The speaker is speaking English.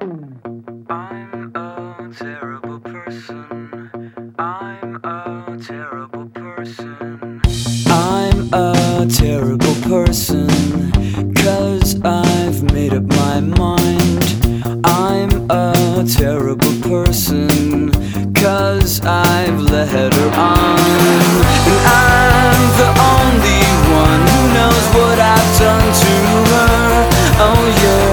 I'm a terrible person. I'm a terrible person. I'm a terrible person, 'cause I've made up my mind. I'm a terrible person, 'cause I've let her on. And I'm the only one who knows what I've done to her. Oh yeah.